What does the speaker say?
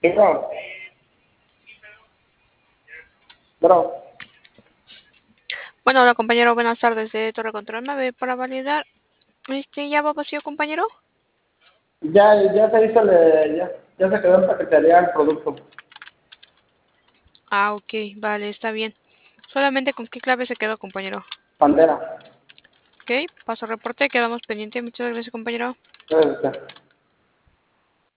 Bro, bro, Bueno, hola compañero, buenas tardes de Torre Control 9 para validar. ¿Ya va vacío, compañero? ya se hizo, ya se quedó en paquetería el producto. Ah, ok, vale, está bien. Solamente con qué clave se quedó, compañero. Pantera. Ok, paso reporte, quedamos pendiente. Muchas gracias, compañero. Gracias.